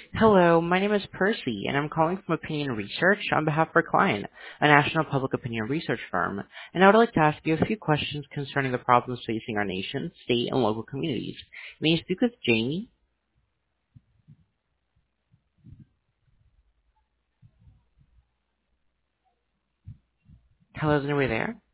Hello, my name is Percy, and I'm calling from Opinion Research on behalf of our client, a national public opinion research firm. And I would like to ask you a few questions concerning the problems facing our nation, state, and local communities. May I speak with Jamie? Hello, is anybody there?